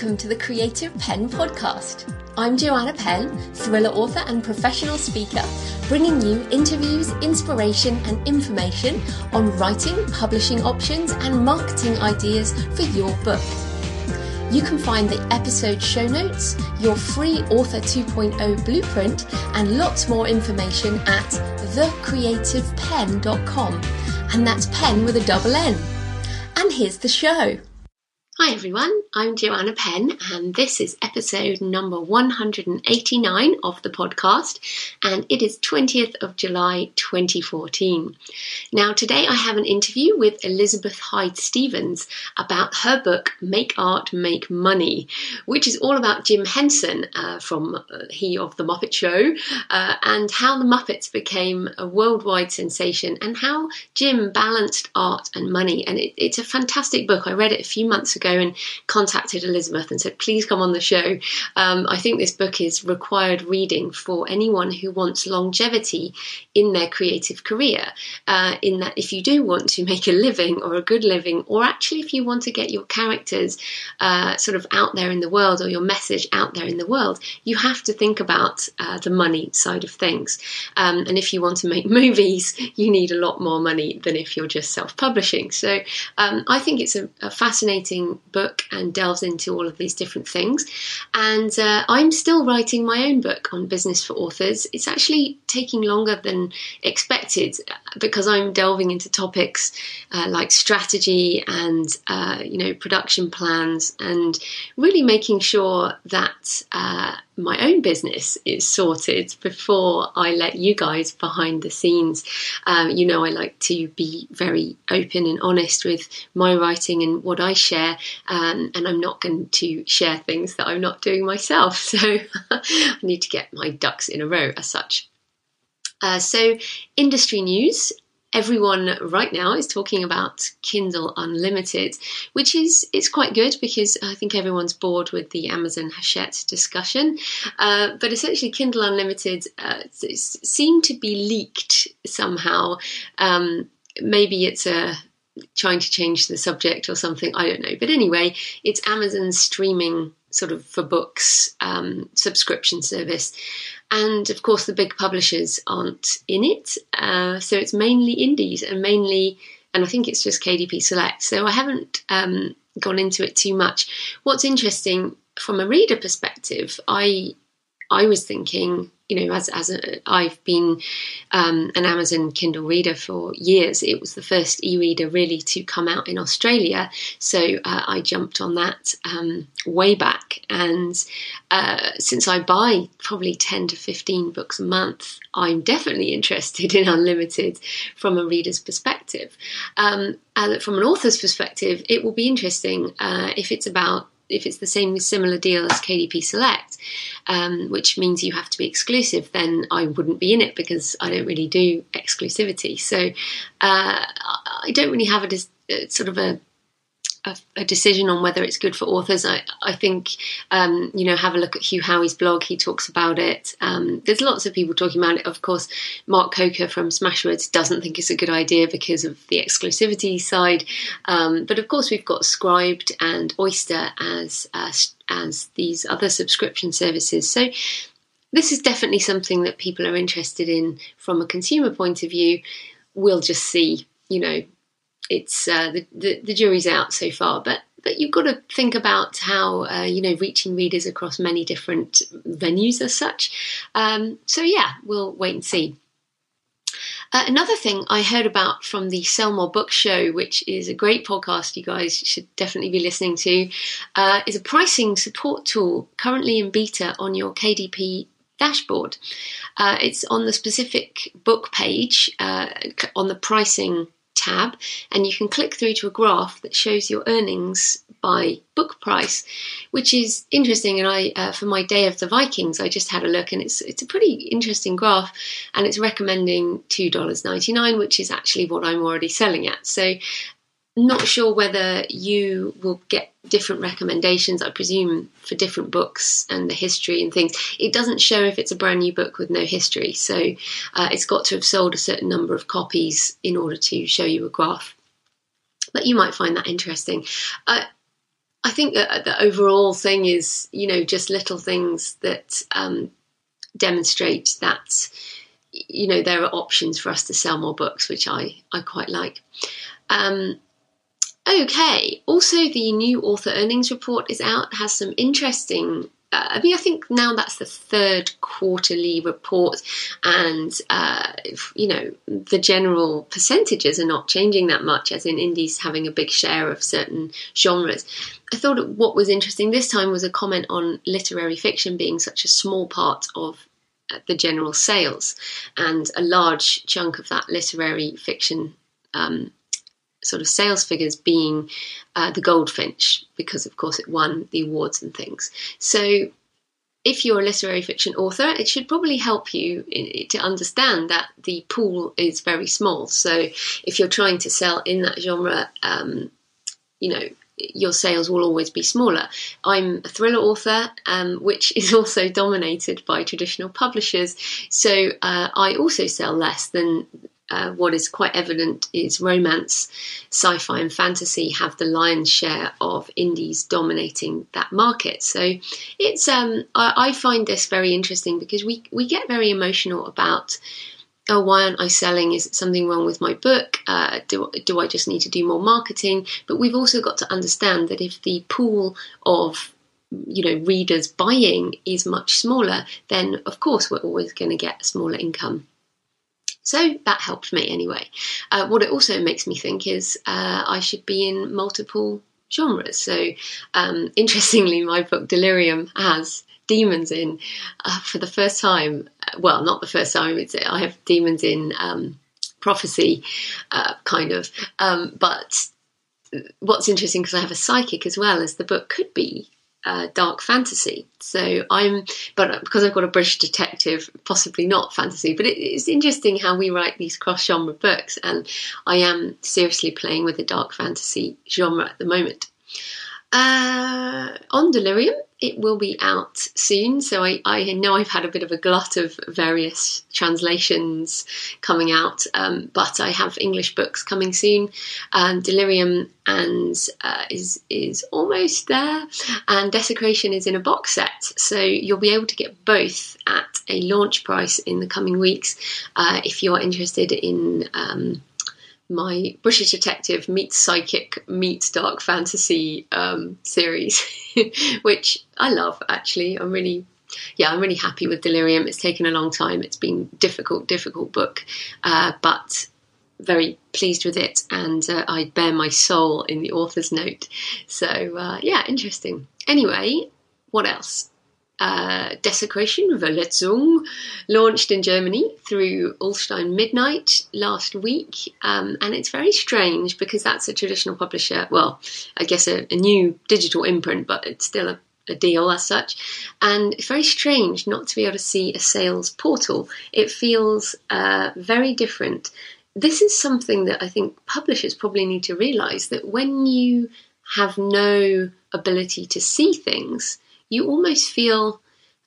welcome to the Creative Penn podcast. I'm Joanna Penn, thriller author and professional speaker, bringing you interviews, inspiration and information on writing, publishing options and marketing ideas for your book. You can find the episode show notes, your free Author 2.0 blueprint and lots more information at thecreativepenn.com, and that's pen with a double N. And here's the show. Hi everyone, I'm Joanna Penn and this is episode number 189 of the podcast, and it is 20th of July 2014. Now today I have an interview with Elizabeth Hyde-Stevens about her book Make Art, Make Money, which is all about Jim Henson from He of the Muppet Show and how the Muppets became a worldwide sensation and how Jim balanced art and money. And it's a fantastic book. I read it a few months ago and contacted Elizabeth and said, please come on the show. I think this book is required reading for anyone who wants longevity in their creative career, in that if you do want to make a living or a good living, or actually if you want to get your characters sort of out there in the world or your message out there in the world, you have to think about the money side of things. And if you want to make movies, you need a lot more money than if you're just self-publishing. So I think it's a fascinating book and delves into all of these different things. And I'm still writing my own book on business for authors. It's actually taking longer than expected because I'm delving into topics like strategy and production plans, and really making sure that my own business is sorted before I let you guys behind the scenes. I like to be very open and honest with my writing and what I share, and I'm not going to share things that I'm not doing myself. So I need to get my ducks in a row as such. So industry news. Everyone right now is talking about Kindle Unlimited, which is quite good because I think everyone's bored with the Amazon Hachette discussion. But essentially, Kindle Unlimited seemed to be leaked somehow. Maybe it's trying to change the subject or something, I don't know. But anyway, it's Amazon's streaming sort of for books subscription service. And of course, the big publishers aren't in it. So it's mainly indies and I think it's just KDP Select. So I haven't gone into it too much. What's interesting from a reader perspective, I was thinking, I've been an Amazon Kindle reader for years. It was the first e-reader really to come out in Australia. So I jumped on that way back. And since I buy probably 10 to 15 books a month, I'm definitely interested in Unlimited from a reader's perspective. And from an author's perspective, it will be interesting if it's the same similar deal as KDP Select, which means you have to be exclusive, then I wouldn't be in it because I don't really do exclusivity. So I don't really have a decision on whether it's good for authors. I think, have a look at Hugh Howey's blog. He talks about it. There's lots of people talking about it. Of course, Mark Coker from Smashwords doesn't think it's a good idea because of the exclusivity side. But of course, we've got Scribd and Oyster as these other subscription services. So this is definitely something that people are interested in from a consumer point of view. We'll just see, it's the jury's out so far, but you've got to think about how reaching readers across many different venues as such. So yeah, we'll wait and see. Another thing I heard about from the Sell More Book Show, which is a great podcast you guys should definitely be listening to, is a pricing support tool currently in beta on your KDP dashboard. It's on the specific book page on the pricing tab, and you can click through to a graph that shows your earnings by book price, which is interesting. And I, for my Day of the Vikings, I just had a look, and it's a pretty interesting graph, and it's recommending $2.99, which is actually what I'm already selling at. So not sure whether you will get different recommendations, I presume, for different books and the history and things. It doesn't show if it's a brand new book with no history. So it's got to have sold a certain number of copies in order to show you a graph. But you might find that interesting. I think that the overall thing is, just little things that demonstrate that, there are options for us to sell more books, which I quite like. Okay. Also, the new author earnings report is out, has some interesting... I think now that's the third quarterly report, and, the general percentages are not changing that much, as in indies having a big share of certain genres. I thought what was interesting this time was a comment on literary fiction being such a small part of the general sales, and a large chunk of that literary fiction sort of sales figures being the Goldfinch, because of course it won the awards and things. So if you're a literary fiction author, it should probably help you to understand that the pool is very small. So if you're trying to sell in that genre, your sales will always be smaller. I'm a thriller author, which is also dominated by traditional publishers. So I also sell less than what is quite evident is romance, sci-fi and fantasy have the lion's share of indies dominating that market. So it's I find this very interesting, because we get very emotional about, oh, why aren't I selling? Is something wrong with my book? Do I just need to do more marketing? But we've also got to understand that if the pool of readers buying is much smaller, then of course we're always going to get a smaller income. So that helped me anyway. What it also makes me think is I should be in multiple genres. So interestingly, my book Delirium has demons in for the first time. Well, not the first time. I have demons in prophecy, kind of. But what's interesting, because I have a psychic as well, is the book could be dark fantasy. So but because I've got a British detective, possibly not fantasy. But it's interesting how we write these cross-genre books, and I am seriously playing with the dark fantasy genre at the moment. On Delirium, it will be out soon, so I know I've had a bit of a glut of various translations coming out, but I have English books coming soon. Delirium is almost there, and Desecration is in a box set, so you'll be able to get both at a launch price in the coming weeks if you're interested in my British detective meets psychic meets dark fantasy series, which I love, actually. I'm really happy with Delirium. It's taken a long time. It's been difficult book, but very pleased with it, and I bear my soul in the author's note. So, interesting. Anyway, what else? Desecration, Verletzung, launched in Germany through Ullstein Midnight last week, and it's very strange because that's a traditional publisher. Well, I guess a new digital imprint, but it's still a deal as such, and it's very strange not to be able to see a sales portal. It feels very different. This is something that I think publishers probably need to realise, that when you have no ability to see things, you almost feel,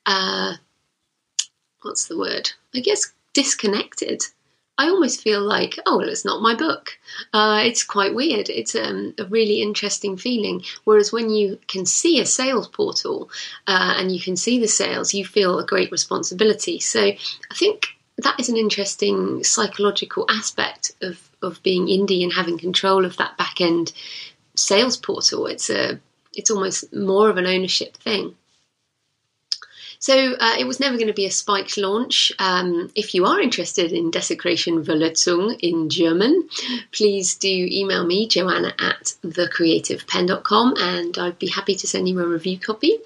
what's the word? I guess disconnected. I almost feel like, oh, well, it's not my book. It's quite weird. It's a really interesting feeling. Whereas when you can see a sales portal and you can see the sales, you feel a great responsibility. So I think that is an interesting psychological aspect of being indie and having control of that back end sales portal. It's almost more of an ownership thing. So it was never going to be a spiked launch. If you are interested in Desecration Verletzung in German, please do email me, joanna@thecreativepen.com, and I'd be happy to send you a review copy.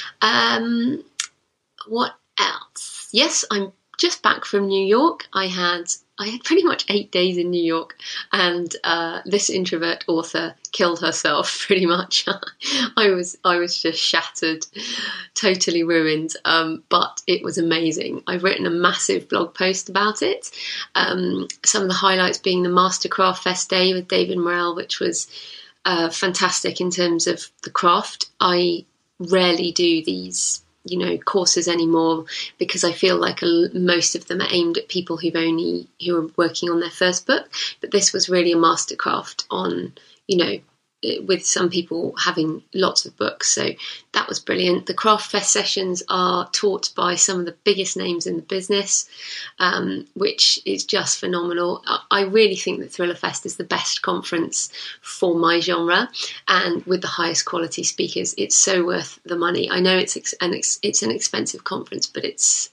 What else? Yes, I'm just back from New York. I had pretty much 8 days in New York, and this introvert author killed herself pretty much. I was just shattered, totally ruined, but it was amazing. I've written a massive blog post about it. Some of the highlights being the Mastercraft Fest Day with David Morrell, which was fantastic in terms of the craft. I rarely do these courses anymore, because I feel like most of them are aimed at people who are working on their first book. But this was really a mastercraft on, with some people having lots of books. So that was brilliant. The Craft Fest sessions are taught by some of the biggest names in the business, which is just phenomenal. I really think that Thriller Fest is the best conference for my genre, and with the highest quality speakers. It's so worth the money. I know it's an expensive conference, but it's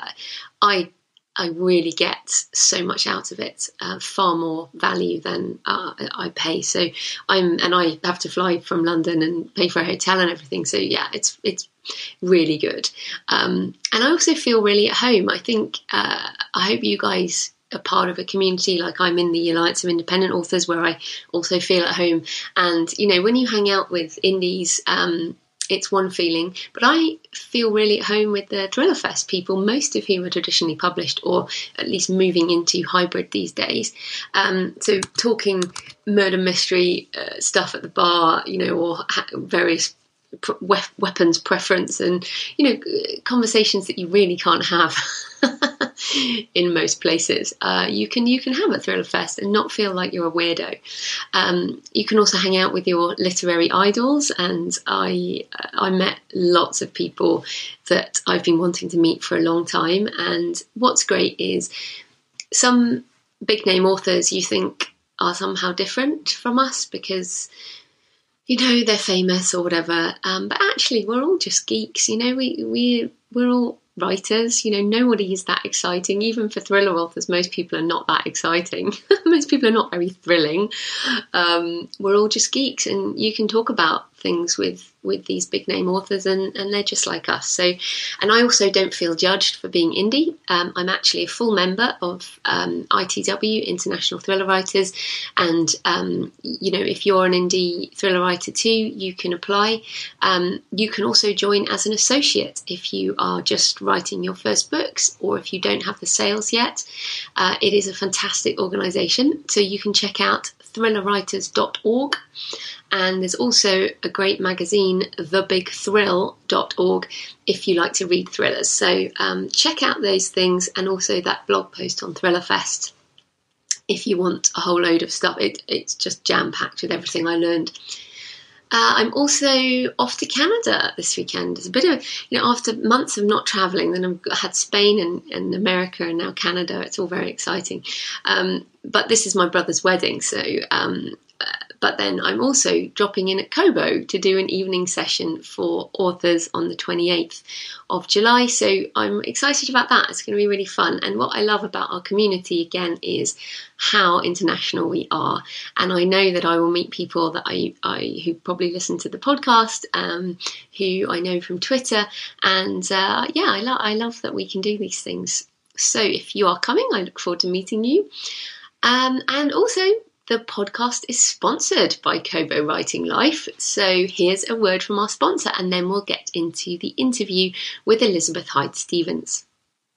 I really get so much out of it, far more value than I pay. So I have to fly from London and pay for a hotel and everything. So yeah, it's really good. And I also feel really at home. I think I hope you guys are part of a community. Like, I'm in the Alliance of Independent Authors, where I also feel at home. And when you hang out with indies, it's one feeling, but I feel really at home with the Thriller Fest people, most of whom are traditionally published, or at least moving into hybrid these days. So talking murder mystery stuff at the bar, or various weapons preference, and conversations that you really can't have in most places. You can have at Thriller Fest and not feel like you're a weirdo. You can also hang out with your literary idols, and I met lots of people that I've been wanting to meet for a long time. And what's great is some big name authors you think are somehow different from us because they're famous or whatever, but actually we're all just geeks. We're all writers. Nobody is that exciting. Even for thriller authors, most people are not that exciting. Most people are not very thrilling. We're all just geeks, and you can talk about things with these big name authors, and they're just like us. So, and I also don't feel judged for being indie. I'm actually a full member of ITW, International Thriller Writers, and if you're an indie thriller writer too, you can apply. You can also join as an associate if you are just writing your first books, or if you don't have the sales yet. It is a fantastic organisation, so you can check out thrillerwriters.org. And there's also a great magazine, thebigthrill.org, if you like to read thrillers. So check out those things, and also that blog post on Thriller Fest if you want a whole load of stuff. It's just jam-packed with everything I learned. I'm also off to Canada this weekend. It's a bit of, after months of not travelling, then I had Spain and America, and now Canada. It's all very exciting. But this is my brother's wedding, so... but then I'm also dropping in at Kobo to do an evening session for authors on the 28th of July. So I'm excited about that. It's going to be really fun. And what I love about our community, again, is how international we are. And I know that I will meet people that I who probably listen to the podcast, who I know from Twitter. And I love that we can do these things. So if you are coming, I look forward to meeting you. And also, the podcast is sponsored by Kobo Writing Life. So here's a word from our sponsor, and then we'll get into the interview with Elizabeth Hyde-Stevens.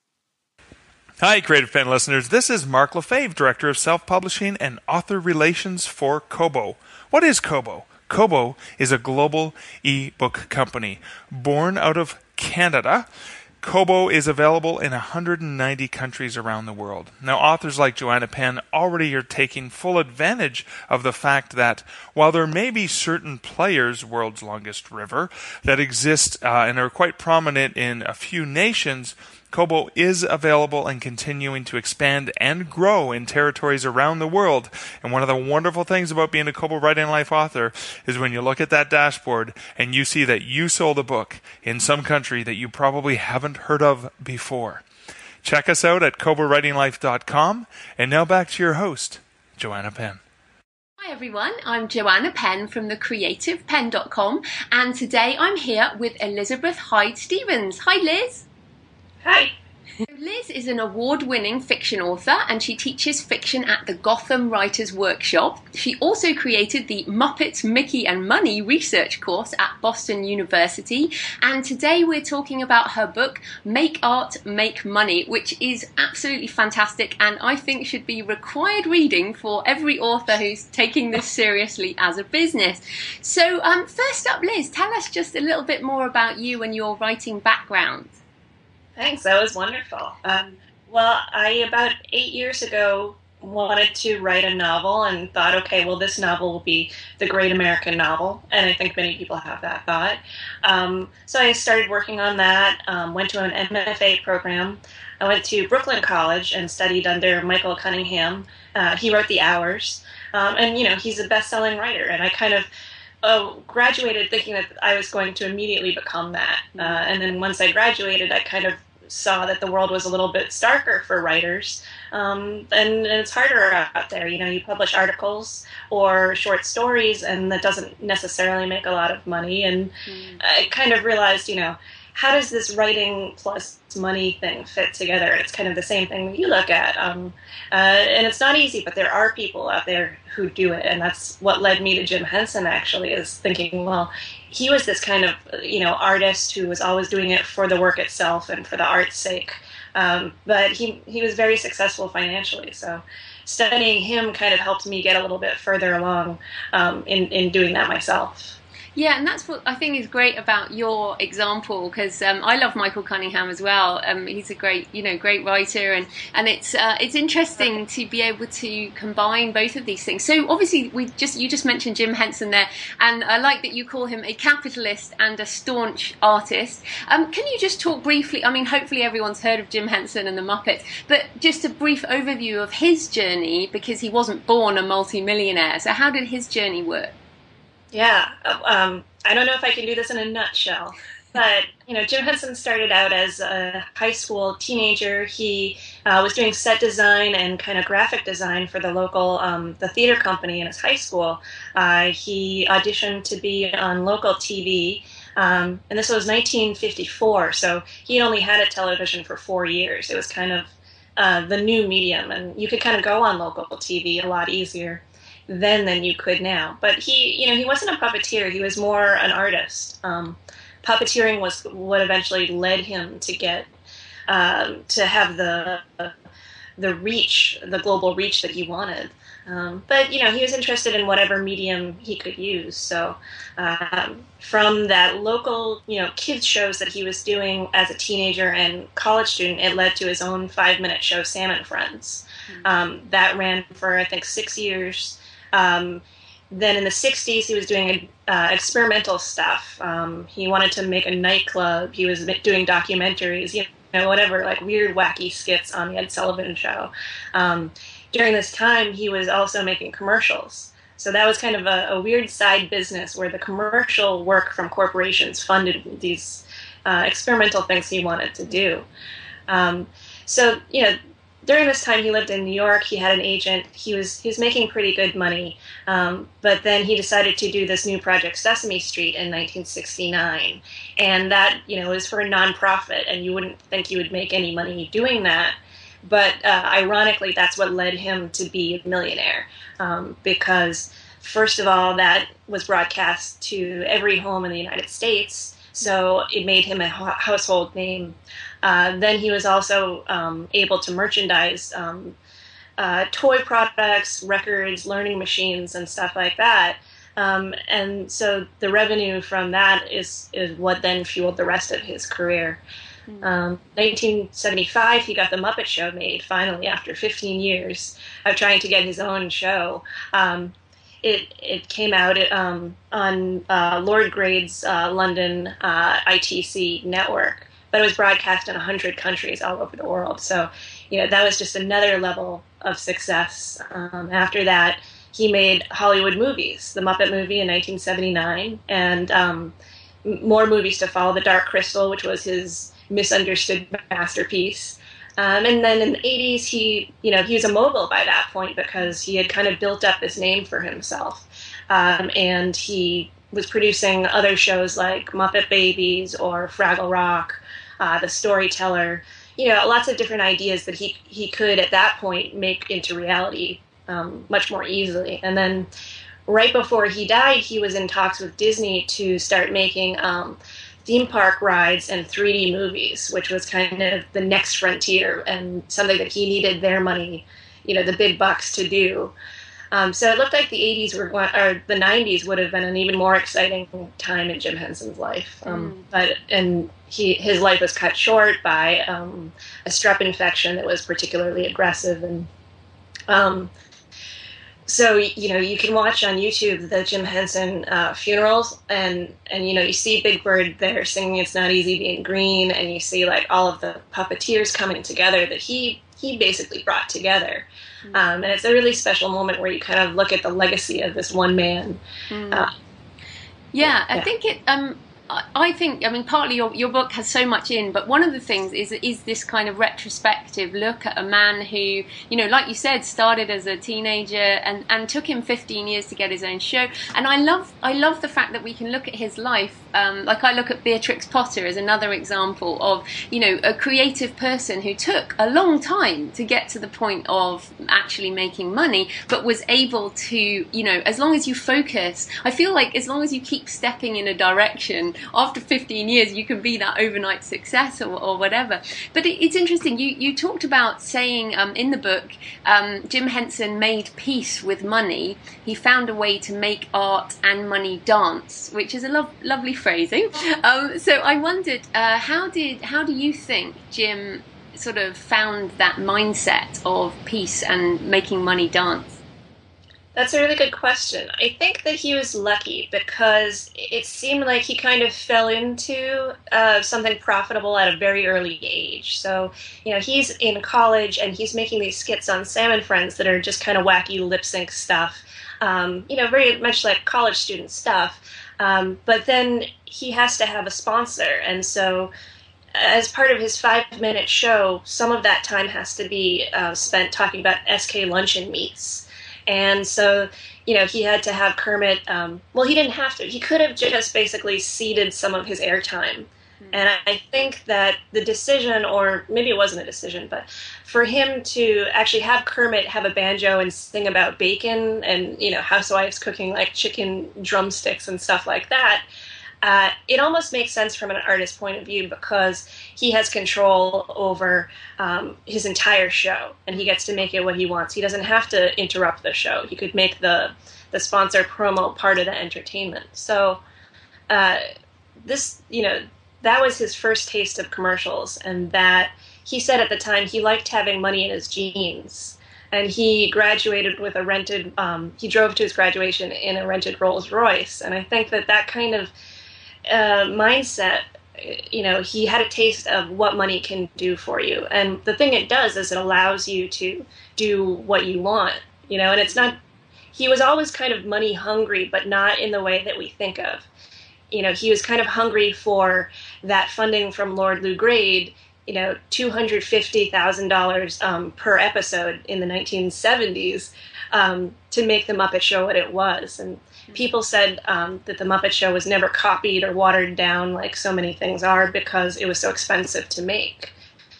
Hi, Creative Pen listeners. This is Mark Lefebvre, Director of Self-Publishing and Author Relations for Kobo. What is Kobo? Kobo is a global e-book company born out of Canada. Kobo is available in 190 countries around the world. Now, authors like Joanna Penn already are taking full advantage of the fact that while there may be certain players, World's Longest River, that exist and are quite prominent in a few nations, Kobo is available and continuing to expand and grow in territories around the world. And one of the wonderful things about being a Kobo Writing Life author is when you look at that dashboard and you see that you sold a book in some country that you probably haven't heard of before. Check us out at KoboWritingLife.com. And now back to your host, Joanna Penn. Hi everyone, I'm Joanna Penn from thecreativepenn.com, and today I'm here with Elizabeth Hyde-Stevens. Hi Liz. Hi. Liz is an award-winning fiction author, and she teaches fiction at the Gotham Writers Workshop. She also created the Muppets, Mickey and Money research course at Boston University, and today we're talking about her book, Make Art, Make Money, which is absolutely fantastic and I think should be required reading for every author who's taking this seriously as a business. So first up, Liz, tell us just a little bit more about you and your writing background. Thanks, that was wonderful. Well, I about 8 years ago wanted to write a novel and thought, okay, well, this novel will be the great American novel. And I think many people have that thought. So I started working on that, went to an MFA program. I went to Brooklyn College and studied under Michael Cunningham. He wrote The Hours. And, he's a best-selling writer. And I kind of graduated thinking that I was going to immediately become that. And then once I graduated, I kind of saw that the world was a little bit starker for writers, and it's harder out there. You publish articles or short stories, and that doesn't necessarily make a lot of money. And I kind of realized, how does this writing plus money thing fit together? It's kind of the same thing that you look at, and it's not easy, but there are people out there who do it, and that's what led me to Jim Henson, actually, is thinking, well, he was this kind of, artist who was always doing it for the work itself and for the art's sake, but he was very successful financially, so studying him kind of helped me get a little bit further along in doing that myself. Yeah, and that's what I think is great about your example, because I love Michael Cunningham as well. He's a great writer, and it's interesting to be able to combine both of these things. So obviously, you just mentioned Jim Henson there, and I like that you call him a capitalist and a staunch artist. Can you just talk briefly? I mean, hopefully everyone's heard of Jim Henson and the Muppets, but just a brief overview of his journey, because he wasn't born a multimillionaire. So how did his journey work? Yeah, I don't know if I can do this in a nutshell, but, Jim Henson started out as a high school teenager. He was doing set design and kind of graphic design for the local, the theater company in his high school. He auditioned to be on local TV, and this was 1954, so he only had a television for 4 years. It was kind of the new medium, and you could kind of go on local TV a lot easier then than you could now. But he wasn't a puppeteer. He was more an artist. Puppeteering was what eventually led him to get to have the reach, the global reach that he wanted. But he was interested in whatever medium he could use. So from that local kids shows that he was doing as a teenager and college student, it led to his own 5-minute show, Sam and Friends. That ran for I think 6 years. Then in the 60s, he was doing experimental stuff. He wanted to make a nightclub. He was doing documentaries, whatever, like weird, wacky skits on the Ed Sullivan Show. During this time, he was also making commercials. So that was kind of a weird side business where the commercial work from corporations funded these experimental things he wanted to do. So during this time, he lived in New York. He had an agent. He was making pretty good money. But then he decided to do this new project, Sesame Street, in 1969. And that, was for a nonprofit, and you wouldn't think you would make any money doing that. But ironically, that's what led him to be a millionaire. Because, first of all, that was broadcast to every home in the United States. So it made him a household name. Then he was also able to merchandise toy products, records, learning machines, and stuff like that. And so the revenue from that is what then fueled the rest of his career. 1975, he got The Muppet Show made, finally, after 15 years of trying to get his own show. It came out on Lord Grade's London ITC network, but it was broadcast in 100 countries all over the world. So, that was just another level of success. After that, he made Hollywood movies, The Muppet Movie in 1979, and more movies to follow, The Dark Crystal, which was his misunderstood masterpiece. And then in the 80s, he was a mogul by that point because he had kind of built up this name for himself. And he was producing other shows like Muppet Babies or Fraggle Rock, The Storyteller, lots of different ideas that he could at that point make into reality much more easily. And then right before he died, he was in talks with Disney to start making theme park rides and 3D movies, which was kind of the next frontier and something that he needed their money, the big bucks to do. So it looked like the 80s or the 90s would have been an even more exciting time in Jim Henson's life. But his life was cut short by a strep infection that was particularly aggressive, and So, you can watch on YouTube the Jim Henson funerals, and you see Big Bird there singing "It's Not Easy Being Green," and you see like all of the puppeteers coming together that he basically brought together. And it's a really special moment where you kind of look at the legacy of this one man. I think it. I mean, partly your book has so much in, but one of the things is this kind of retrospective look at a man who, like you said, started as a teenager and took him 15 years to get his own show. And I love the fact that we can look at his life. Like I look at Beatrix Potter as another example of, a creative person who took a long time to get to the point of actually making money, but was able to, as long as you focus, I feel like as long as you keep stepping in a direction, after 15 years you can be that overnight success or whatever. But it's interesting, you talked about saying in the book, Jim Henson made peace with money. He found a way to make art and money dance, which is a lovely phrasing. So I wondered, how do you think Jim sort of found that mindset of peace and making money dance? That's a really good question. I think that he was lucky because it seemed like he kind of fell into something profitable at a very early age. So, he's in college and he's making these skits on Sam and Friends that are just kind of wacky lip sync stuff, very much like college student stuff. But then he has to have a sponsor. And so as part of his 5-minute show, some of that time has to be spent talking about SK Luncheon Meats. And so, he had to have Kermit, he didn't have to. He could have just basically ceded some of his airtime. And I think that the decision, or maybe it wasn't a decision, but for him to actually have Kermit have a banjo and sing about bacon and, housewives cooking like chicken drumsticks and stuff like that, it almost makes sense from an artist's point of view because he has control over his entire show and he gets to make it what he wants. He doesn't have to interrupt the show. He could make the sponsor promo part of the entertainment. So that was his first taste of commercials, and that he said at the time he liked having money in his jeans. And he graduated with he drove to his graduation in a rented Rolls Royce. And I think that kind of mindset, he had a taste of what money can do for you. And the thing it does is it allows you to do what you want, and it's not, he was always kind of money hungry, but not in the way that we think of. He was kind of hungry for that funding from Lord Lou Grade, $250,000 per episode in the 1970s to make the Muppet Show what it was. And people said that the Muppet Show was never copied or watered down like so many things are because it was so expensive to make.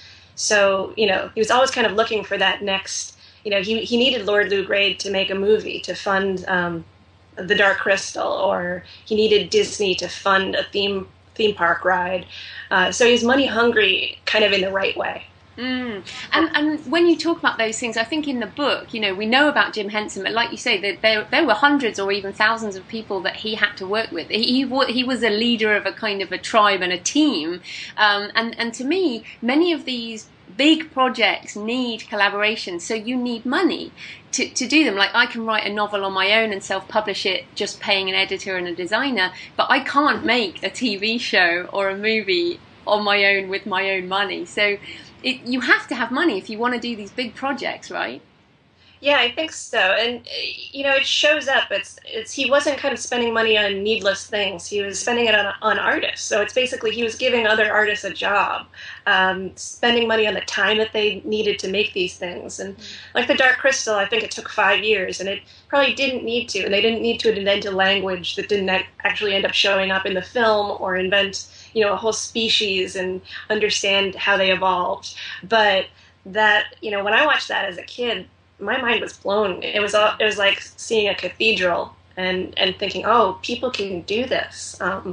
So, he was always kind of looking for that next, he needed Lord Lou Grade to make a movie to fund The Dark Crystal, or he needed Disney to fund a theme park ride. So he was money hungry kind of in the right way. And when you talk about those things, I think in the book, we know about Jim Henson, but like you say, there were hundreds or even thousands of people that he had to work with. He was a leader of a kind of a tribe and a team. And to me, many of these big projects need collaboration, so you need money to do them. Like I can write a novel on my own and self-publish it just paying an editor and a designer, but I can't make a TV show or a movie on my own with my own money. So you have to have money if you want to do these big projects, right? Yeah, I think so. And, it shows up. It's he wasn't kind of spending money on needless things. He was spending it on artists. So it's basically he was giving other artists a job, spending money on the time that they needed to make these things. And like The Dark Crystal, I think it took 5 years, and it probably didn't need to. And they didn't need to invent a language that didn't actually end up showing up in the film, or invent, a whole species and understand how they evolved. But that, when I watched that as a kid, my mind was blown. It was like seeing a cathedral and thinking, oh, people can do this.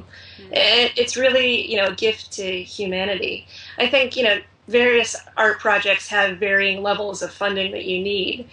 It's really, a gift to humanity. I think, various art projects have varying levels of funding that you need.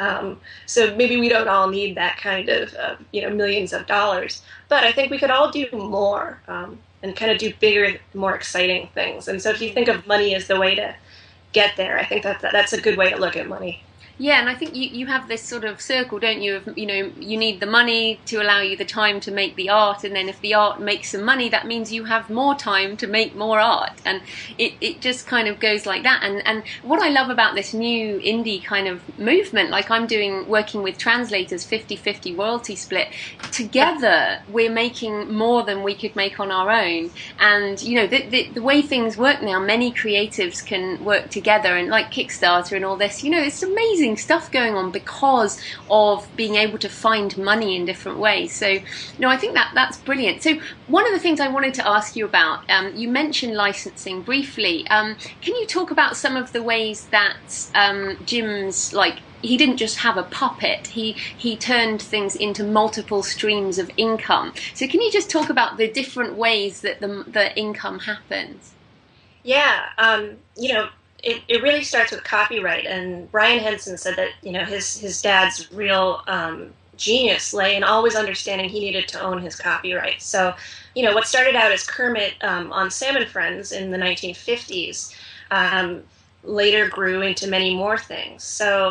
So maybe we don't all need that kind of, millions of dollars. But I think we could all do more and kind of do bigger, more exciting things. And so if you think of money as the way to get there, I think that's a good way to look at money. Yeah, and I think you have this sort of circle, don't you, of, you need the money to allow you the time to make the art, and then if the art makes some money, that means you have more time to make more art, and it just kind of goes like that. And what I love about this new indie kind of movement, like I'm working with translators, 50-50 royalty split, together we're making more than we could make on our own. And, the way things work now, many creatives can work together, and like Kickstarter and all this, it's amazing stuff going on because of being able to find money in different ways. So, I think that's brilliant. So one of the things I wanted to ask you about, you mentioned licensing briefly. Can you talk about some of the ways that Jim's, he didn't just have a puppet, he turned things into multiple streams of income. So can you just talk about the different ways that the income happens? Yeah, It really starts with copyright, and Brian Henson said that his dad's real genius lay in always understanding he needed to own his copyright. So, what started out as Kermit on Salmon Friends in the 1950s later grew into many more things. So,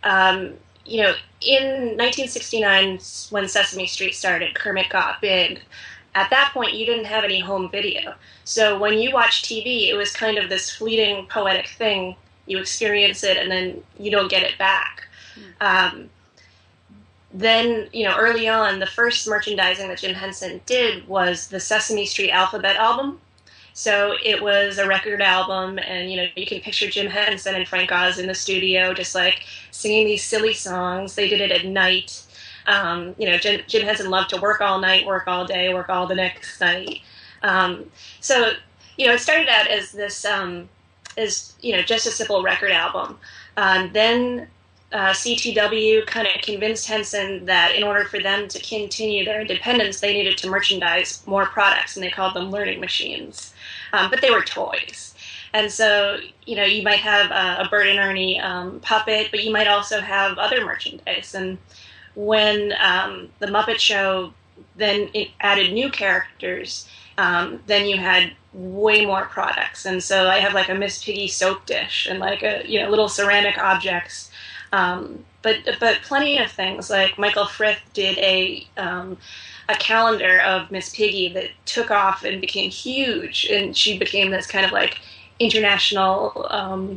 in 1969, when Sesame Street started, Kermit got big. At that point, you didn't have any home video. So when you watch TV, it was kind of this fleeting, poetic thing. You experience it, and then you don't get it back. Then, early on, the first merchandising that Jim Henson did was the Sesame Street Alphabet album. So it was a record album, and, you can picture Jim Henson and Frank Oz in the studio just, singing these silly songs. They did it at night. Jim Henson loved to work all night, work all day, work all the next night. So, it started out as this, just a simple record album. Then CTW kind of convinced Henson that in order for them to continue their independence, they needed to merchandise more products, and they called them learning machines. But they were toys. And so, you might have a Bert and Ernie puppet, but you might also have other merchandise. And when the Muppet Show then it added new characters, then you had way more products. And so I have a Miss Piggy soap dish and little ceramic objects, but plenty of things. Like Michael Frith did a calendar of Miss Piggy that took off and became huge, and she became this kind of international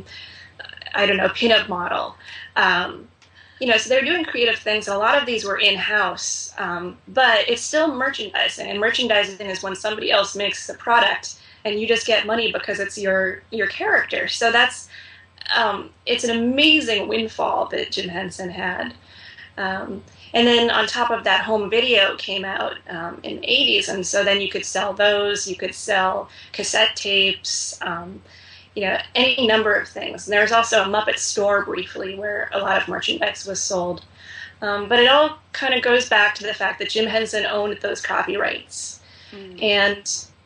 pinup model. So they're doing creative things, and a lot of these were in-house, but it's still merchandising, and merchandising is when somebody else makes the product, and you just get money because it's your character. So that's it's an amazing windfall that Jim Henson had. And then on top of that, home video came out in the 80s, and so then you could sell those, you could sell cassette tapes, any number of things. And there was also a Muppet store briefly where a lot of merchandise was sold. But it all kind of goes back to the fact that Jim Henson owned those copyrights. And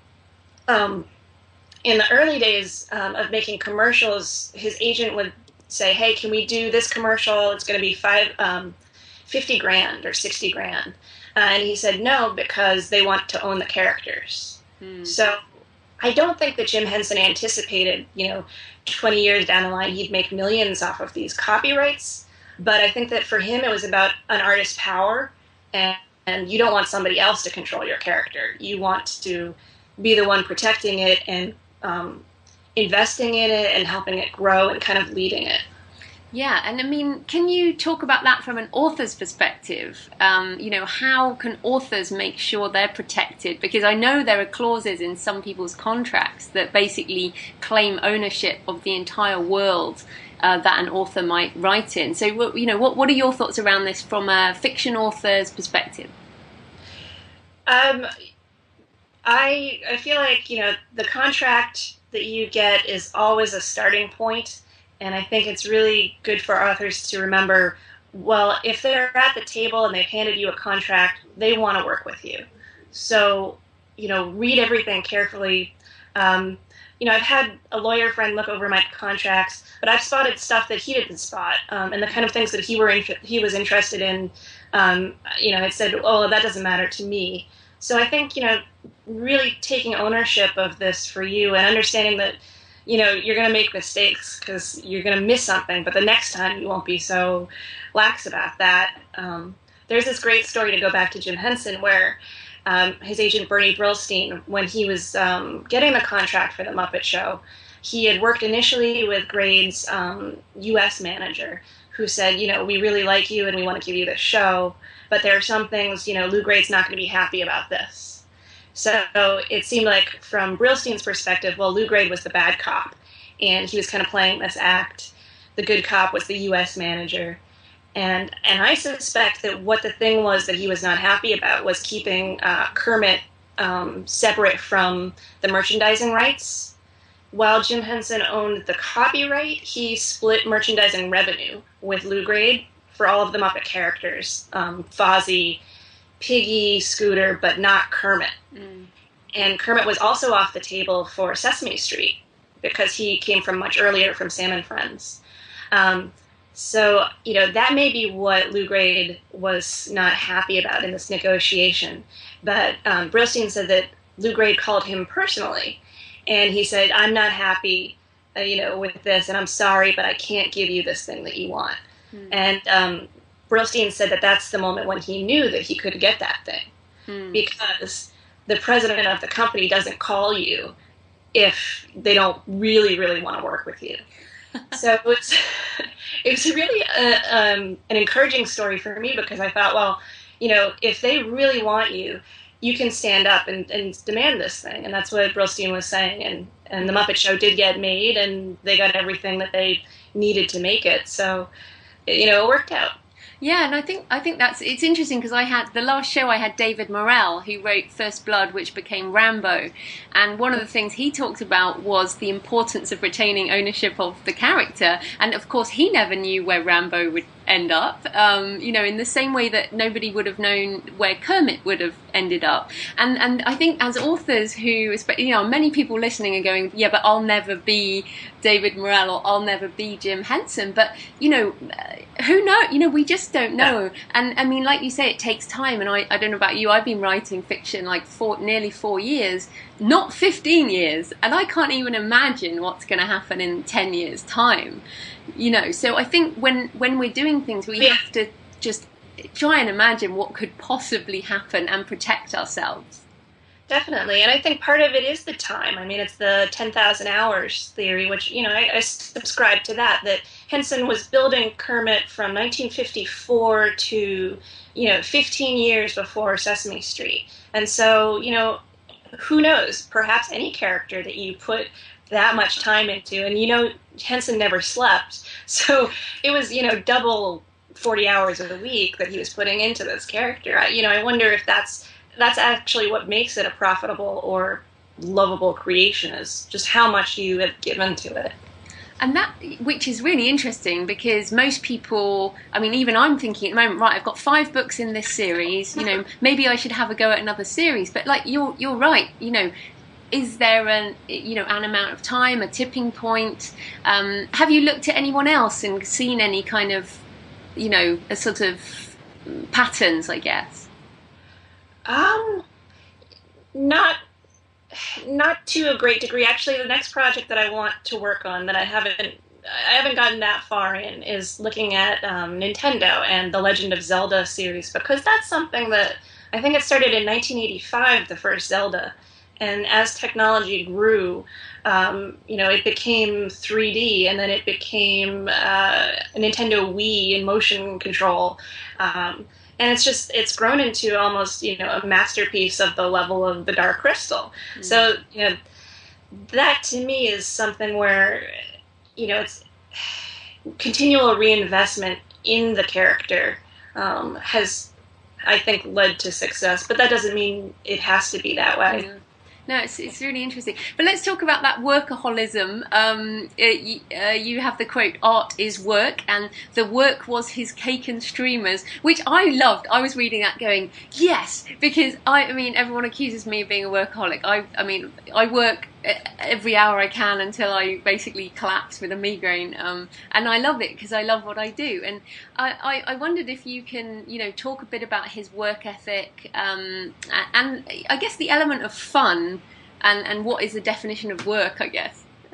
in the early days of making commercials, his agent would say, hey, can we do this commercial? It's going to be $50 grand or $60 grand. And he said no, because they want to own the characters. So I don't think that Jim Henson anticipated, 20 years down the line, he'd make millions off of these copyrights. But I think that for him, it was about an artist's power, and you don't want somebody else to control your character. You want to be the one protecting it and investing in it and helping it grow and kind of leading it. Yeah, and can you talk about that from an author's perspective? How can authors make sure they're protected? Because I know there are clauses in some people's contracts that basically claim ownership of the entire world that an author might write in. So, what are your thoughts around this from a fiction author's perspective? I feel like, the contract that you get is always a starting point. And I think it's really good for authors to remember, well, if they're at the table and they've handed you a contract, they want to work with you. So, read everything carefully. I've had a lawyer friend look over my contracts, but I've spotted stuff that he didn't spot, and the kind of things that he was interested in, had said, oh, that doesn't matter to me. So I think, really taking ownership of this for you and understanding that, you're going to make mistakes because you're going to miss something, but the next time you won't be so lax about that. There's this great story, to go back to Jim Henson, where his agent Bernie Brillstein, when he was getting the contract for the Muppet Show, he had worked initially with Grade's U.S. manager, who said, we really like you and we want to give you this show, but there are some things, Lew Grade's not going to be happy about this. So it seemed like, from Brillstein's perspective, well, Lew Grade was the bad cop, and he was kind of playing this act. The good cop was the U.S. manager. And I suspect that what the thing was that he was not happy about was keeping Kermit separate from the merchandising rights. While Jim Henson owned the copyright, he split merchandising revenue with Lew Grade for all of the Muppet characters, Fozzie, Piggy, Scooter, but not Kermit. Mm. And Kermit was also off the table for Sesame Street because he came from much earlier, from Sam and Friends. So, that may be what Lew Grade was not happy about in this negotiation. But Brillstein said that Lew Grade called him personally, and he said, I'm not happy, with this, and I'm sorry, but I can't give you this thing that you want. Mm. And Brillstein said that that's the moment when he knew that he could get that thing, because the president of the company doesn't call you if they don't really, really want to work with you. So it was really an encouraging story for me, because I thought, well, if they really want you, you can stand up and demand this thing. And that's what Brillstein was saying. And the Muppet Show did get made, and they got everything that they needed to make it. So, it worked out. Yeah, and I think it's interesting, because the last show I had David Morrell, who wrote First Blood, which became Rambo, and one of the things he talked about was the importance of retaining ownership of the character, and of course he never knew where Rambo would end up, in the same way that nobody would have known where Kermit would have ended up. And I think as authors who, many people listening are going, yeah, but I'll never be David Morrell, or I'll never be Jim Henson. But, who knows? We just don't know. And I mean, like you say, it takes time. And I don't know about you, I've been writing fiction nearly 4 years, not 15 years. And I can't even imagine what's going to happen in 10 years' time. So I think when we're doing things, we have to just try and imagine what could possibly happen and protect ourselves. Definitely. And I think part of it is the time. I mean, it's the 10,000 hours theory, which, I subscribe to that Henson was building Kermit from 1954 to, 15 years before Sesame Street. And so, who knows, perhaps any character that you put that much time into, and Henson never slept, so it was double 40 hours of the week that he was putting into this character. I wonder if that's actually what makes it a profitable or lovable creation, is just how much you have given to it. And that, which is really interesting, because most people, I mean, even I'm thinking at the moment, right, I've got 5 books in this series, maybe I should have a go at another series. But you're right, is there an amount of time, a tipping point? Have you looked at anyone else and seen any kind of, a sort of patterns, I guess? Not to a great degree. Actually, the next project that I want to work on that I haven't gotten that far in is looking at Nintendo and the Legend of Zelda series, because that's something that I think it started in 1985, the first Zelda. And as technology grew, it became 3D, and then it became a Nintendo Wii and motion control. And it's grown into almost, a masterpiece of the level of the Dark Crystal. Mm-hmm. So, that to me is something where, it's continual reinvestment in the character has, I think, led to success. But that doesn't mean it has to be that way. Mm-hmm. No, it's really interesting. But let's talk about that workaholism. You have the quote, "Art is work," and the work was his cake and streamers, which I loved. I was reading that going, yes, because I mean, everyone accuses me of being a workaholic. I work every hour I can until I basically collapse with a migraine. And I love it because I love what I do. And I wondered if you can, talk a bit about his work ethic, and I guess the element of fun, and what is the definition of work, I guess.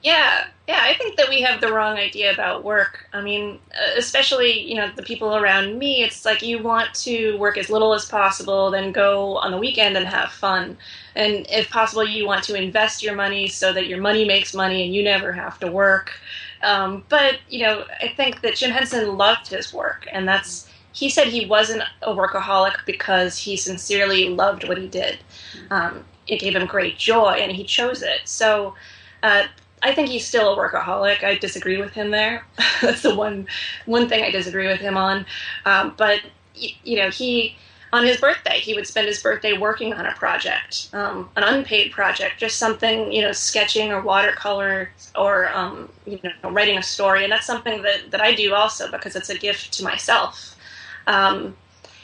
Yeah, I think that we have the wrong idea about work. I mean, especially, the people around me, it's like you want to work as little as possible, then go on the weekend and have fun. And if possible, you want to invest your money so that your money makes money and you never have to work. But, I think that Jim Henson loved his work, and he said he wasn't a workaholic because he sincerely loved what he did. It gave him great joy, and he chose it. So, I think he's still a workaholic. I disagree with him there. That's the one thing I disagree with him on. But he on his birthday, he would spend his birthday working on a project, an unpaid project, just something, sketching or watercolor or writing a story. And that's something that I do also because it's a gift to myself. And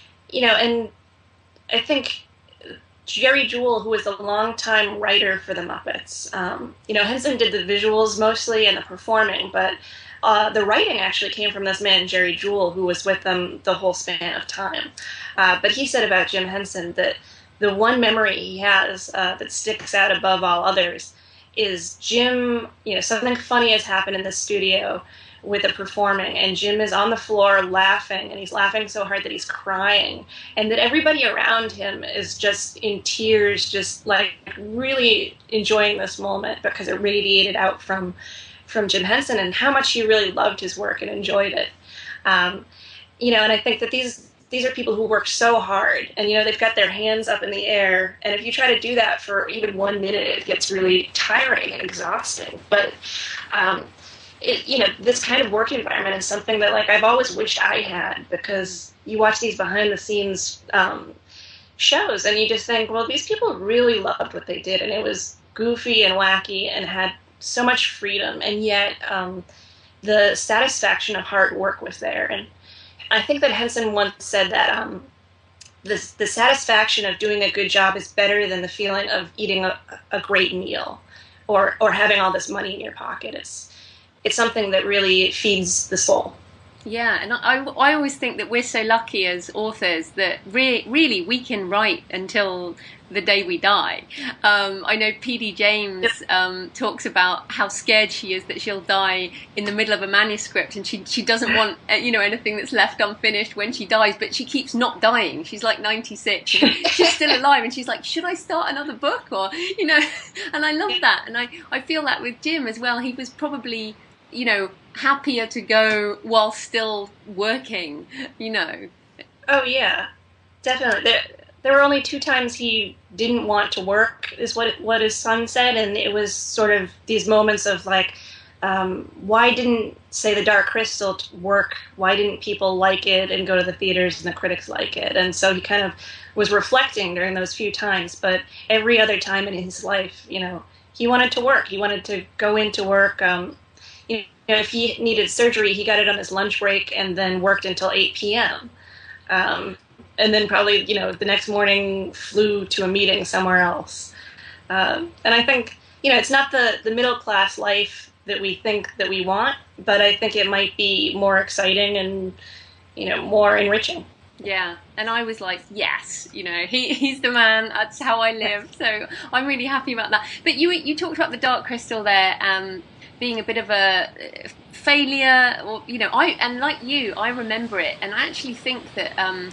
I think Jerry Jewell, who was a longtime writer for the Muppets. Henson did the visuals mostly and the performing, but the writing actually came from this man, Jerry Jewell, who was with them the whole span of time. But he said about Jim Henson that the one memory he has that sticks out above all others is Jim, something funny has happened in the studio with the performing, and Jim is on the floor laughing, and he's laughing so hard that he's crying, and that everybody around him is just in tears, just like really enjoying this moment because it radiated out from Jim Henson and how much he really loved his work and enjoyed it. And I think that these are people who work so hard, and they've got their hands up in the air, and if you try to do that for even 1 minute, it gets really tiring and exhausting. But this kind of work environment is something that I've always wished I had, because you watch these behind the scenes shows and you just think, well, these people really loved what they did, and it was goofy and wacky and had so much freedom, and yet the satisfaction of hard work was there. And I think that Henson once said that the satisfaction of doing a good job is better than the feeling of eating a great meal or having all this money in your pocket. It's something that really feeds the soul. Yeah, and I always think that we're so lucky as authors that really we can write until the day we die. I know P.D. James talks about how scared she is that she'll die in the middle of a manuscript, and she doesn't want anything that's left unfinished when she dies, but she keeps not dying. She's like 96, and she's still alive, and she's like, should I start another book? Or and I love that, and I feel that with Jim as well. He was probably happier to go while still working, Oh, yeah, definitely. There were only 2 times he didn't want to work, is what his son said, and it was sort of these moments of why didn't, say, The Dark Crystal work? Why didn't people like it and go to the theaters and the critics like it? And so he kind of was reflecting during those few times, but every other time in his life, he wanted to work. He wanted to go into work. If he needed surgery, he got it on his lunch break and then worked until 8 p.m. And then probably, the next morning flew to a meeting somewhere else. And I think, it's not the middle-class life that we think that we want, but I think it might be more exciting and, more enriching. Yeah, and I was like, yes, he's the man, that's how I live, so I'm really happy about that. But you talked about The Dark Crystal there, being a bit of a failure, or and like you, I remember it, and I actually think that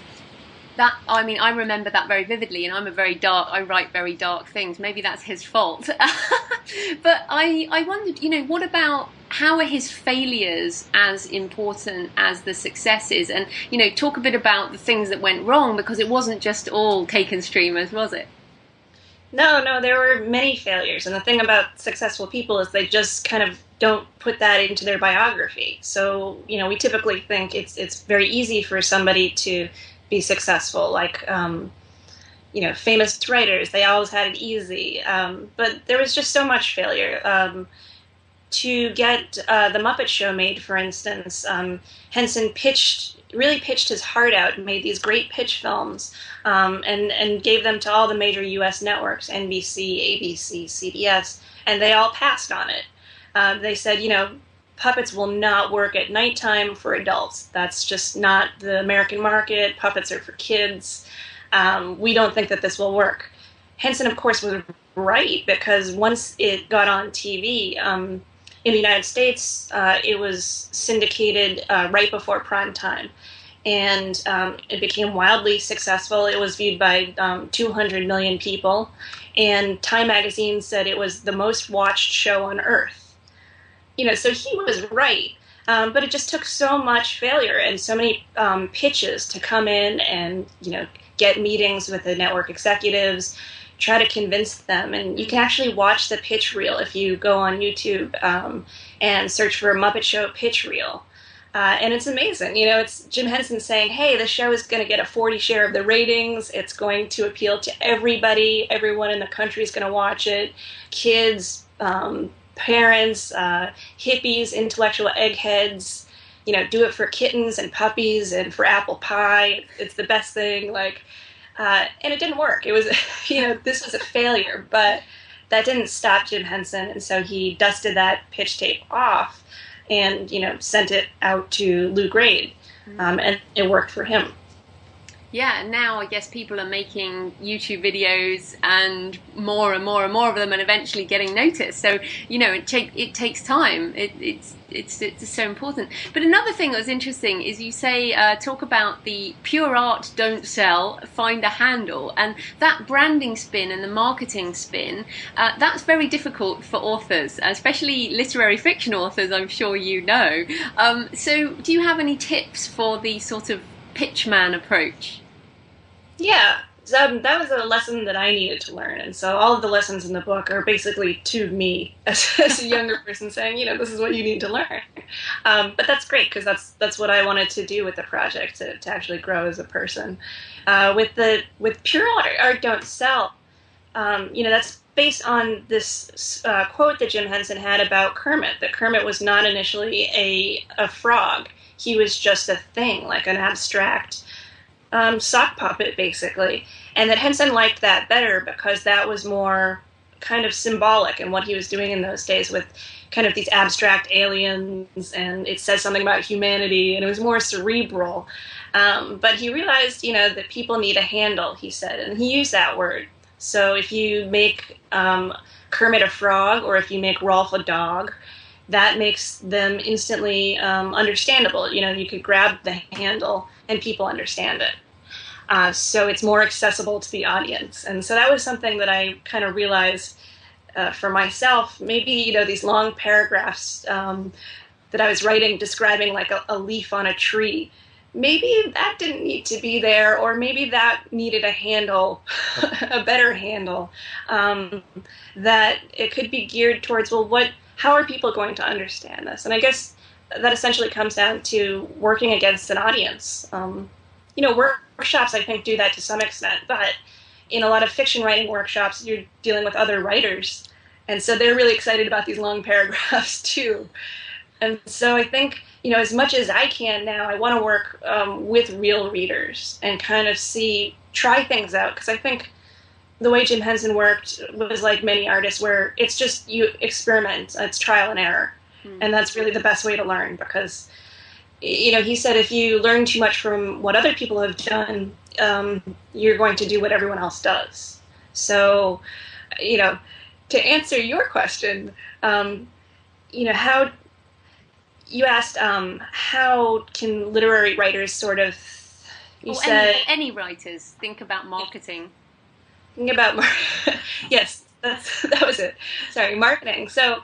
I remember that very vividly, and I write very dark things. Maybe that's his fault. But I wondered, what about, how are his failures as important as the successes? And, talk a bit about the things that went wrong, because it wasn't just all cake and streamers, was it? No, there were many failures. And the thing about successful people is they just kind of don't put that into their biography. So, we typically think it's very easy for somebody to be successful, like, famous writers, they always had it easy. But there was just so much failure. To get The Muppet Show made, for instance, Henson really pitched his heart out and made these great pitch films, and gave them to all the major U.S. networks, NBC, ABC, CBS, and they all passed on it. They said, puppets will not work at nighttime for adults. That's just not the American market. Puppets are for kids. We don't think that this will work. Henson, of course, was right, because once it got on TV, in the United States, it was syndicated right before prime time. And it became wildly successful. It was viewed by 200 million people. And Time magazine said it was the most watched show on Earth. So he was right. But it just took so much failure and so many pitches to come in and, get meetings with the network executives, try to convince them. And you can actually watch the pitch reel if you go on YouTube and search for a Muppet Show pitch reel. And it's amazing. It's Jim Henson saying, hey, the show is going to get a 40 share of the ratings. It's going to appeal to everybody. Everyone in the country is going to watch it. Kids, parents, hippies, intellectual eggheads, do it for kittens and puppies and for apple pie. It's the best thing. And it didn't work. It was, this was a failure, but that didn't stop Jim Henson. And so he dusted that pitch tape off and, sent it out to Lou Grade. And it worked for him. Yeah, now I guess people are making YouTube videos and more and more and more of them, and eventually getting noticed. So it takes time. It's so important. But another thing that was interesting is you say talk about the pure art don't sell, find a handle, and that branding spin and the marketing spin. That's very difficult for authors, especially literary fiction authors. I'm sure you know. So do you have any tips for the sort of pitchman approach? Yeah, that was a lesson that I needed to learn. And so all of the lessons in the book are basically to me as a younger person saying, this is what you need to learn. But that's great because that's what I wanted to do with the project, to actually grow as a person. With pure art don't sell, that's based on this quote that Jim Henson had about Kermit, that Kermit was not initially a frog. He was just a thing, like an abstract sock puppet, basically. And that Henson liked that better because that was more kind of symbolic in what he was doing in those days with kind of these abstract aliens, and it says something about humanity, and it was more cerebral. But he realized, that people need a handle, he said, and he used that word. So if you make Kermit a frog, or if you make Rolf a dog, that makes them instantly understandable. You could grab the handle and people understand it. So it's more accessible to the audience. And so that was something that I kind of realized for myself. Maybe, these long paragraphs that I was writing describing like a leaf on a tree, maybe that didn't need to be there, or maybe that needed a handle, a better handle, that it could be geared towards, how are people going to understand this? And I guess that essentially comes down to working against an audience. Workshops, I think, do that to some extent, but in a lot of fiction writing workshops, you're dealing with other writers, and so they're really excited about these long paragraphs too. And so I think, as much as I can now, I want to work with real readers and kind of try things out, because I think the way Jim Henson worked was like many artists, where it's just you experiment, it's trial and error, and that's really the best way to learn, because he said if you learn too much from what other people have done, you're going to do what everyone else does. So, to answer your question, how you asked, how can literary writers sort of, any writers think about marketing? Think about, yes, that was it. Sorry, marketing. So,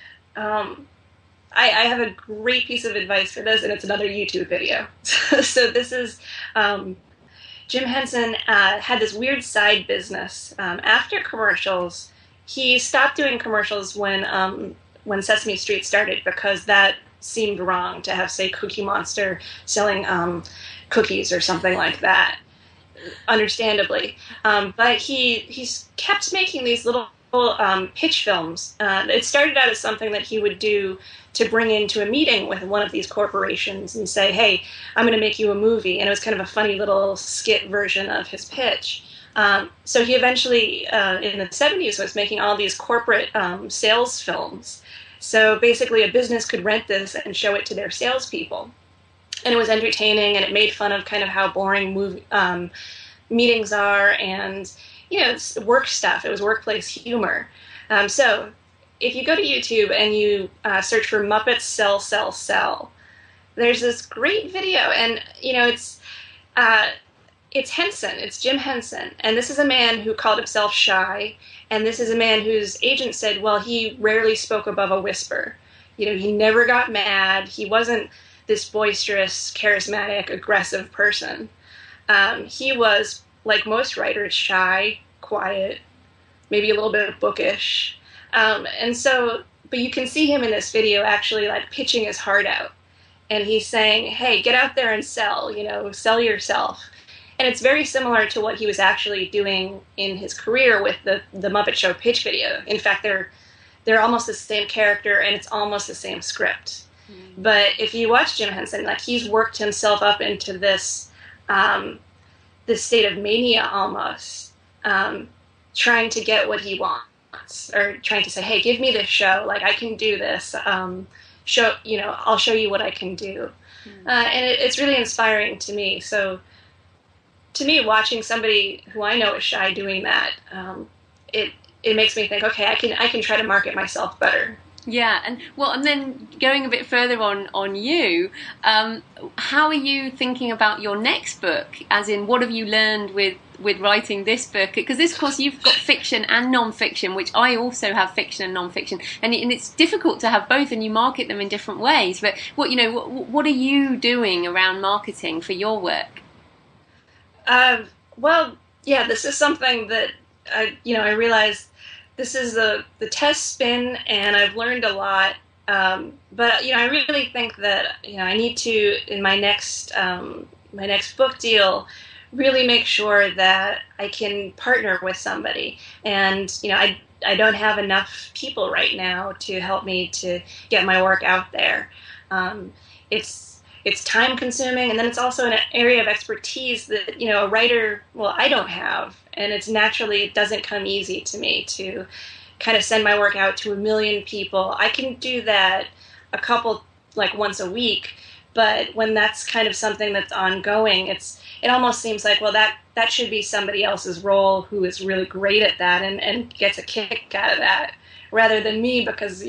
I have a great piece of advice for this, and it's another YouTube video. So this is, Jim Henson had this weird side business. After commercials, he stopped doing commercials when Sesame Street started, because that seemed wrong to have, say, Cookie Monster selling cookies or something like that, understandably. But he kept making these little pitch films. It started out as something that he would do to bring into a meeting with one of these corporations and say, hey, I'm going to make you a movie. And it was kind of a funny little skit version of his pitch. So he eventually, in the 70s, was making all these corporate sales films. So basically a business could rent this and show it to their salespeople. And it was entertaining, and it made fun of kind of how boring meetings are, and, it's work stuff. It was workplace humor. So if you go to YouTube and you search for Muppets Sell, Sell, Sell, there's this great video, and it's Henson. It's Jim Henson, and this is a man who called himself shy, and this is a man whose agent said, well, he rarely spoke above a whisper. He never got mad. He wasn't this boisterous, charismatic, aggressive person. He was, like most writers, shy, quiet, maybe a little bit bookish. But you can see him in this video actually like pitching his heart out. And he's saying, hey, get out there and sell, sell yourself. And it's very similar to what he was actually doing in his career with the Muppet Show pitch video. In fact, they're almost the same character, and it's almost the same script. Mm. But if you watch Jim Henson, like, he's worked himself up into this state of mania almost, trying to get what he wants, or trying to say, hey, give me this show, like, I can do this. I'll show you what I can do. Mm. And it's really inspiring to me. So to me, watching somebody who I know is shy doing that, it makes me think, okay, I can try to market myself better. Yeah, and then going a bit further on you, how are you thinking about your next book? As in, what have you learned with writing this book? Because this, of course, you've got fiction and non-fiction, which I also have fiction and non-fiction, and it's difficult to have both, and you market them in different ways. But what are you doing around marketing for your work? Well, yeah, this is something that I realized. This is the test spin, and I've learned a lot. But I really think that I need to, in my next book deal, really make sure that I can partner with somebody. And I don't have enough people right now to help me to get my work out there. It's time consuming, and then it's also an area of expertise that a writer, well, I don't have. And it doesn't come easy to me to kind of send my work out to 1 million people. I can do that once a week, but when that's kind of something that's ongoing, it almost seems like, well, that should be somebody else's role who is really great at that and gets a kick out of that, rather than me, because,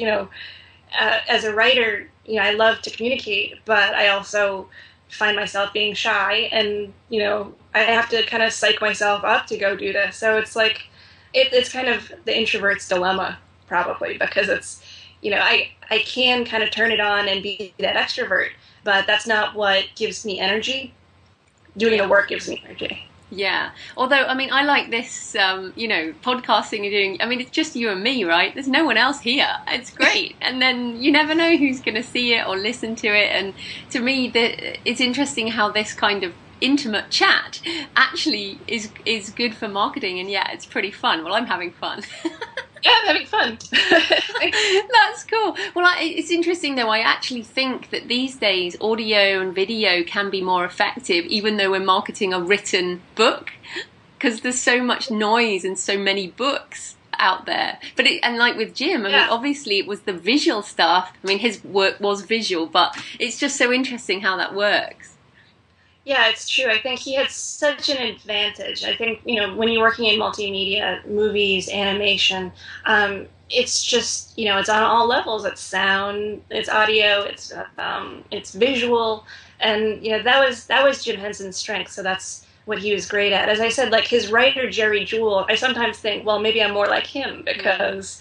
as a writer, I love to communicate, but I also find myself being shy, and I have to kind of psych myself up to go do this. So it's like it's kind of the introvert's dilemma, probably, because it's I can kind of turn it on and be that extrovert, but that's not what gives me energy. Doing the work gives me energy. Yeah. Although, I like this, podcasting you're doing. It's just you and me, right? There's no one else here. It's great. And then you never know who's going to see it or listen to it. And to me, it's interesting how this kind of intimate chat actually is good for marketing. And yeah, it's pretty fun. Well, I'm having fun. Yeah, I'm having fun. That's cool. Well, it's interesting, though. I actually think that these days audio and video can be more effective, even though we're marketing a written book, because there's so much noise and so many books out there. But like with Jim, obviously it was the visual stuff. His work was visual, but it's just so interesting how that works. Yeah, it's true. I think he had such an advantage. I think, when you're working in multimedia, movies, animation, it's just, it's on all levels. It's sound, it's audio, it's visual. And, that was Jim Henson's strength. So that's what he was great at. As I said, like his writer, Jerry Jewell, I sometimes think, well, maybe I'm more like him because,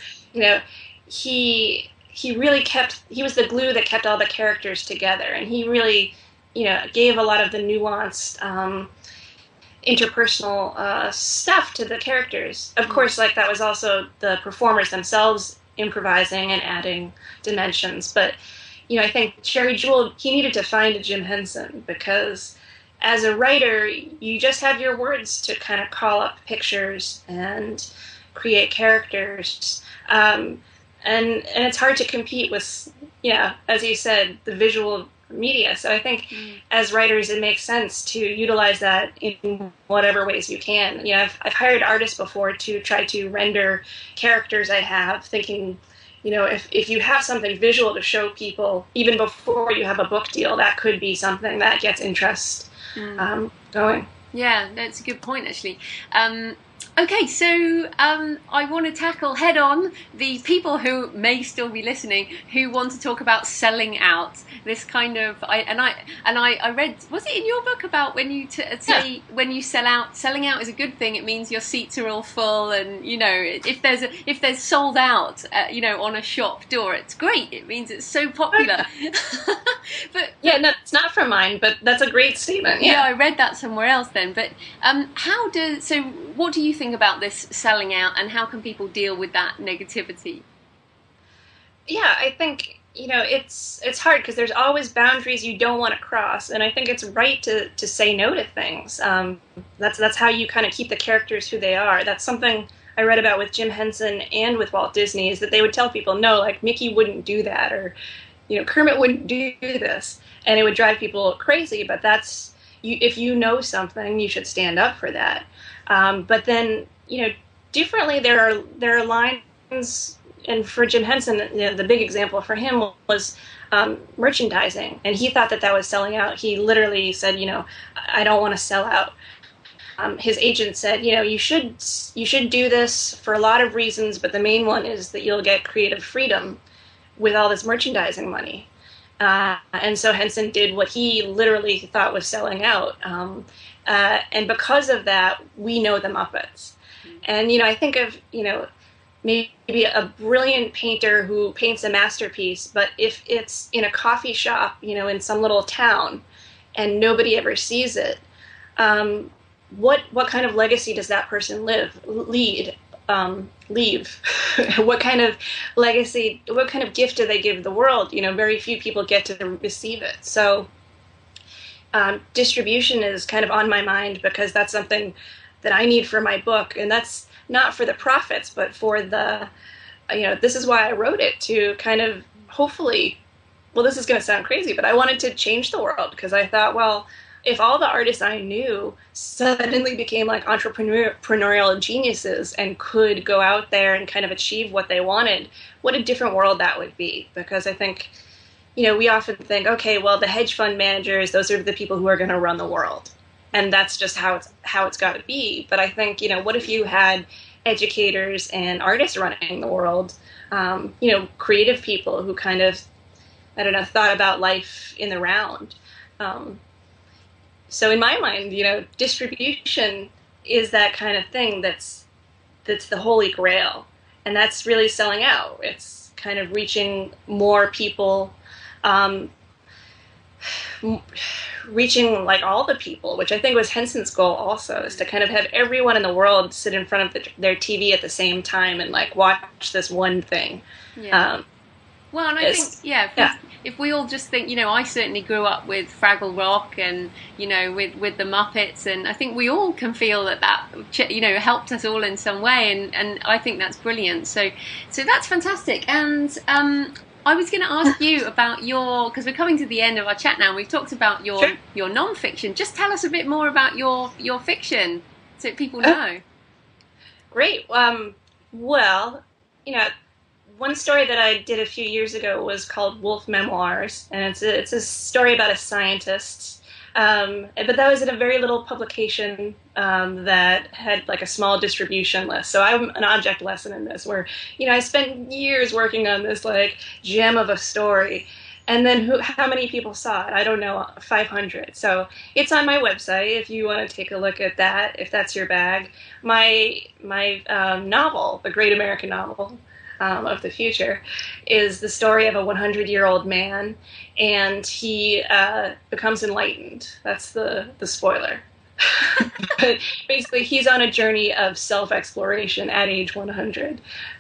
he was the glue that kept all the characters together. And he really, gave a lot of the nuanced interpersonal stuff to the characters. Of course, like that was also the performers themselves improvising and adding dimensions. But, I think Jerry Jewell, he needed to find a Jim Henson because as a writer, you just have your words to kind of call up pictures and create characters. And it's hard to compete with, as you said, the visual media. So I think as writers, it makes sense to utilize that in whatever ways you can. I've hired artists before to try to render characters I have, thinking, if you have something visual to show people, even before you have a book deal, that could be something that gets interest going. Yeah, that's a good point, actually. Okay, so I want to tackle head on the people who may still be listening who want to talk about selling out. This kind of I read, was it in your book about when you say when you sell out, selling out is a good thing. It means your seats are all full, and if there's sold out, on a shop door, it's great. It means it's so popular. But yeah, no, it's not from mine, but that's a great statement. Yeah, I read that somewhere else then. But what do you think about this selling out, and how can people deal with that negativity? Yeah, I think it's hard because there's always boundaries you don't want to cross, and I think it's right to say no to things. That's how you kind of keep the characters who they are. That's something I read about with Jim Henson and with Walt Disney, is that they would tell people, no, like Mickey wouldn't do that, or Kermit wouldn't do this, and it would drive people crazy. But that's if you know something, you should stand up for that. But then, differently, there are lines, and for Jim Henson, the big example for him was merchandising, and he thought that was selling out. He literally said, I don't want to sell out. His agent said, you should do this for a lot of reasons, but the main one is that you'll get creative freedom with all this merchandising money. And so Henson did what he literally thought was selling out. And because of that, we know the Muppets. And, I think of, maybe a brilliant painter who paints a masterpiece, but if it's in a coffee shop, in some little town and nobody ever sees it, what kind of legacy does that person leave? What kind of legacy, what kind of gift do they give the world? Very few people get to receive it. So distribution is kind of on my mind, because that's something that I need for my book, and that's not for the profits, but for the, this is why I wrote it, to kind of hopefully, well, this is going to sound crazy, but I wanted to change the world, because I thought, well, if all the artists I knew suddenly became like entrepreneurial geniuses and could go out there and kind of achieve what they wanted, what a different world that would be. Because I think, we often think, okay, well, the hedge fund managers, those are the people who are going to run the world. And that's just how it's got to be. But I think, what if you had educators and artists running the world, creative people who kind of, thought about life in the round. So in my mind, distribution is that kind of thing that's the holy grail. And that's really selling out. It's kind of reaching more people, reaching like all the people, which I think was Henson's goal also, is to kind of have everyone in the world sit in front of their TV at the same time and like watch this one thing. Yeah. Well, and I think, if we all just think, I certainly grew up with Fraggle Rock and, with the Muppets, and I think we all can feel that helped us all in some way, and I think that's brilliant. So that's fantastic. And I was going to ask you about because we're coming to the end of our chat now, and we've talked about your non-fiction. Just tell us a bit more about your fiction, so people know. Great. Well, one story that I did a few years ago was called Wolf Memoirs, and it's a story about a scientist. But that was in a very little publication that had like a small distribution list. So I'm an object lesson in this, where I spent years working on this like gem of a story, and then how many people saw it? I don't know, 500. So it's on my website if you want to take a look at that, if that's your bag. My novel, The Great American Novel of the Future, is the story of a 100-year-old man, and he becomes enlightened. That's the spoiler. But basically, he's on a journey of self-exploration at age 100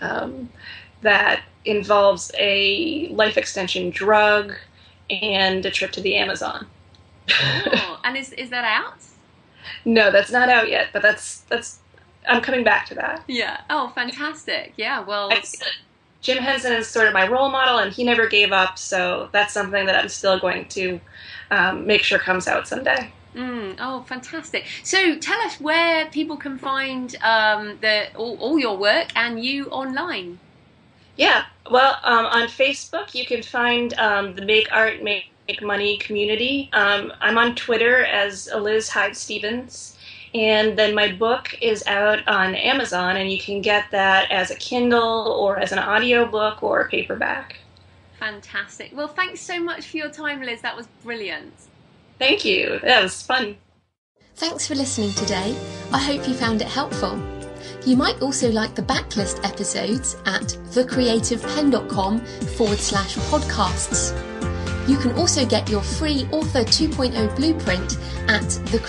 that involves a life extension drug and a trip to the Amazon. Oh, and is that out? No, that's not out yet, but that's I'm coming back to that. Yeah. Oh, fantastic. Yeah, well... Jim Henson is sort of my role model, and he never gave up, so that's something that I'm still going to make sure comes out someday. Oh, fantastic. So tell us where people can find all your work and you online. Yeah. Well, on Facebook, you can find the Make Art, Make Money community. I'm on Twitter as Liz Hyde Stevens. And then my book is out on Amazon, and you can get that as a Kindle or as an audiobook or a paperback. Fantastic. Well, thanks so much for your time, Liz. That was brilliant. Thank you. That was fun. Thanks for listening today. I hope you found it helpful. You might also like the backlist episodes at thecreativepen.com/podcasts. You can also get your free Author 2.0 blueprint at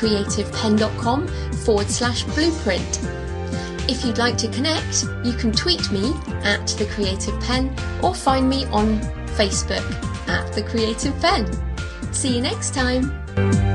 thecreativepen.com/blueprint. If you'd like to connect, you can tweet me at The Creative Pen or find me on Facebook at The Creative Pen. See you next time.